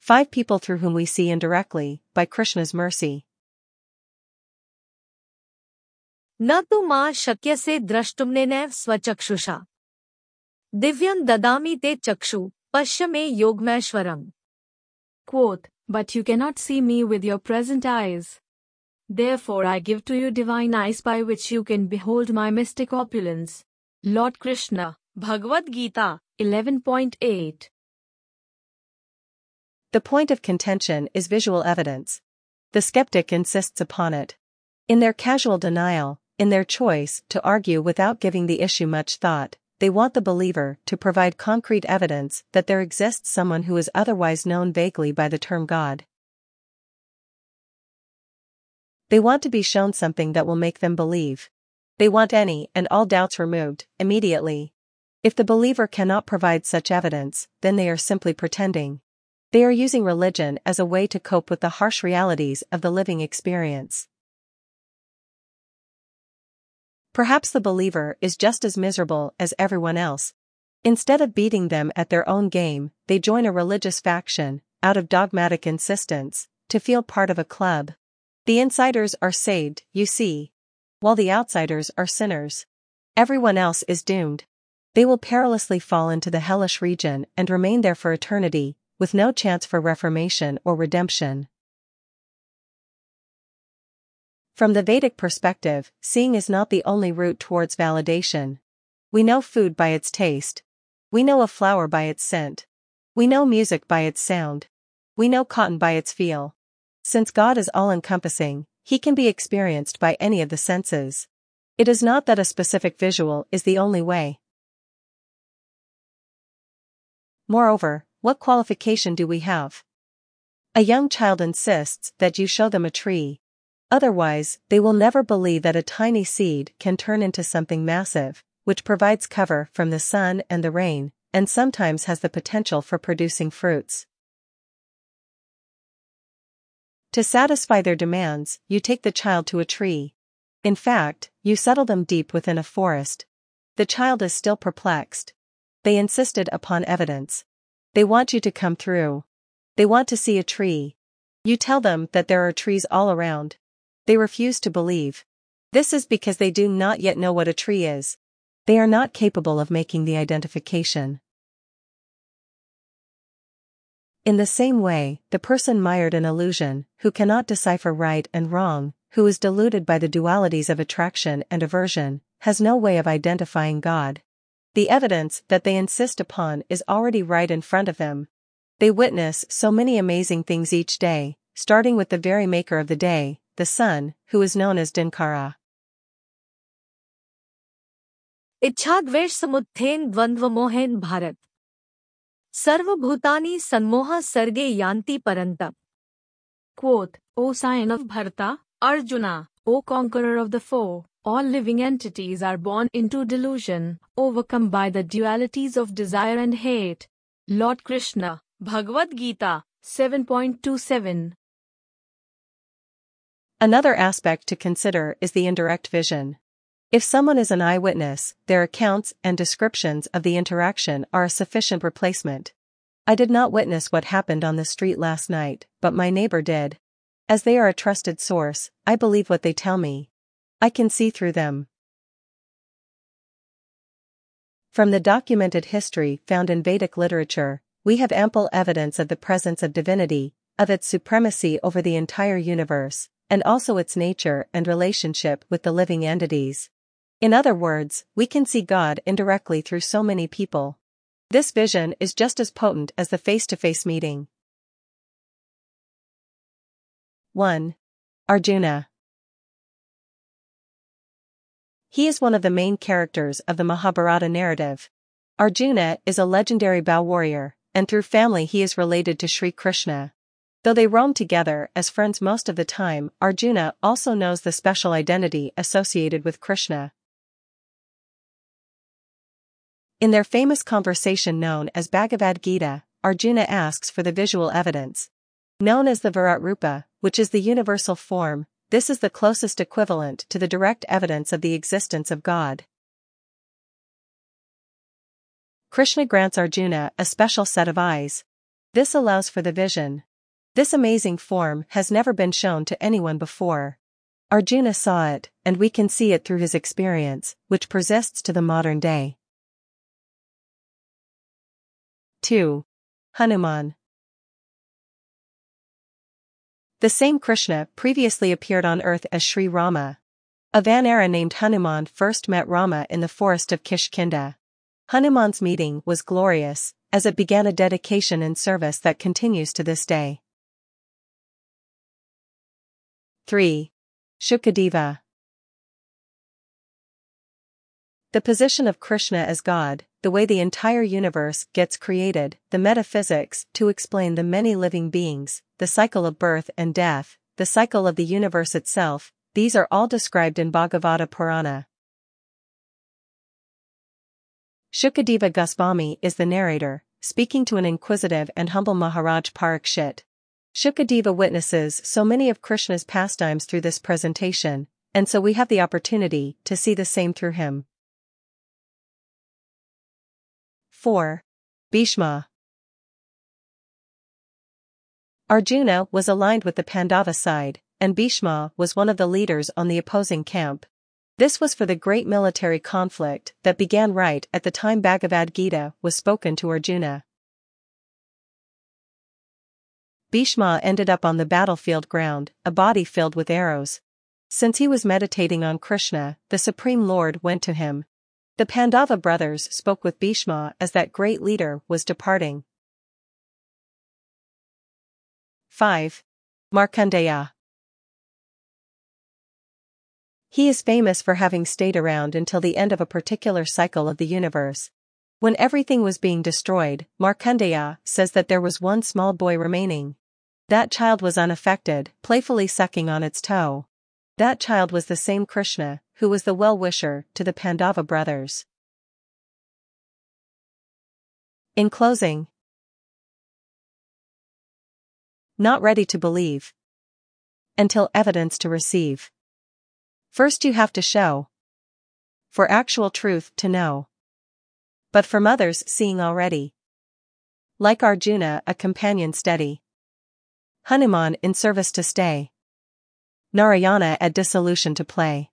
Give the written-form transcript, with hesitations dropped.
5 people through whom we see indirectly, by Krishna's mercy. न तु मा शक्यसे द्रष्टुम्नेनैव स्वचक्षुषा दिव्यं ददामि ते चक्षु पश्य मे योगमैश्वरम्. Quote, but you cannot see me with your present eyes. Therefore I give to you divine eyes by which you can behold my mystic opulence. Lord Krishna, Bhagavad Gita, 11.8. The point of contention is visual evidence. The skeptic insists upon it. In their casual denial, in their choice to argue without giving the issue much thought, they want the believer to provide concrete evidence that there exists someone who is otherwise known vaguely by the term God. They want to be shown something that will make them believe. They want any and all doubts removed, immediately. If the believer cannot provide such evidence, then they are simply pretending. They are using religion as a way to cope with the harsh realities of the living experience. Perhaps the believer is just as miserable as everyone else. Instead of beating them at their own game, they join a religious faction, out of dogmatic insistence, to feel part of a club. The insiders are saved, you see, while the outsiders are sinners. Everyone else is doomed. They will perilously fall into the hellish region and remain there for eternity, with no chance for reformation or redemption. From the Vedic perspective, seeing is not the only route towards validation. We know food by its taste. We know a flower by its scent. We know music by its sound. We know cotton by its feel. Since God is all-encompassing, he can be experienced by any of the senses. It is not that a specific visual is the only way. Moreover, what qualification do we have? A young child insists that you show them a tree. Otherwise, they will never believe that a tiny seed can turn into something massive, which provides cover from the sun and the rain, and sometimes has the potential for producing fruits. To satisfy their demands, you take the child to a tree. In fact, you settle them deep within a forest. The child is still perplexed. They insisted upon evidence. They want you to come through. They want to see a tree. You tell them that there are trees all around. They refuse to believe. This is because they do not yet know what a tree is. They are not capable of making the identification. In the same way, the person mired in illusion, who cannot decipher right and wrong, who is deluded by the dualities of attraction and aversion, has no way of identifying God. The evidence that they insist upon is already right in front of them. They witness so many amazing things each day, starting with the very maker of the day, the sun, who is known as Dinkara. इच्छाद्वेष समुत्थेन द्वंद्व मोहेन भारत सर्वभूतानि सन्मोह सर्गे यान्ति परन्तप. Quote, O scion of Bharata, Arjuna, O conqueror of the foe, all living entities are born into delusion, overcome by the dualities of desire and hate. Lord Krishna, Bhagavad Gita, 7.27. Another aspect to consider is the indirect vision. If someone is an eyewitness, their accounts and descriptions of the interaction are a sufficient replacement. I did not witness what happened on the street last night, but my neighbor did. As they are a trusted source, I believe what they tell me. I can see through them. From the documented history found in Vedic literature, we have ample evidence of the presence of divinity, of its supremacy over the entire universe, and also its nature and relationship with the living entities. In other words, we can see God indirectly through so many people. This vision is just as potent as the face-to-face meeting. 1. Arjuna. He is one of the main characters of the Mahabharata narrative. Arjuna is a legendary bow warrior, and through family he is related to Sri Krishna. Though they roam together as friends most of the time, Arjuna also knows the special identity associated with Krishna. In their famous conversation known as Bhagavad Gita, Arjuna asks for the visual evidence. Known as the Virat Rupa, which is the universal form, this is the closest equivalent to the direct evidence of the existence of God. Krishna grants Arjuna a special set of eyes. This allows for the vision. This amazing form has never been shown to anyone before. Arjuna saw it, and we can see it through his experience, which persists to the modern day. 2. Hanuman. The same Krishna previously appeared on earth as Sri Rama. A Vanara named Hanuman first met Rama in the forest of Kishkinda. Hanuman's meeting was glorious, as it began a dedication and service that continues to this day. 3. Shukadeva. The position of Krishna as God, the way the entire universe gets created, the metaphysics to explain the many living beings, the cycle of birth and death, the cycle of the universe itself, these are all described in Bhagavata Purana. Shukadeva Goswami is the narrator, speaking to an inquisitive and humble Maharaj Parikshit. Shukadeva witnesses so many of Krishna's pastimes through this presentation, and so we have the opportunity to see the same through him. 4. Bhishma. Arjuna was aligned with the Pandava side, and Bhishma was one of the leaders on the opposing camp. This was for the great military conflict that began right at the time Bhagavad Gita was spoken to Arjuna. Bhishma ended up on the battlefield ground, a body filled with arrows. Since he was meditating on Krishna, the Supreme Lord went to him. The Pandava brothers spoke with Bhishma as that great leader was departing. 5. Markandeya. He is famous for having stayed around until the end of a particular cycle of the universe. When everything was being destroyed, Markandeya says that there was one small boy remaining. That child was unaffected, playfully sucking on its toe. That child was the same Krishna, who was the well-wisher to the Pandava brothers. In closing, not ready to believe until evidence to receive. First you have to show for actual truth to know, but from others seeing already. Like Arjuna, a companion steady. Hanuman in service to stay. Narayana at dissolution to play.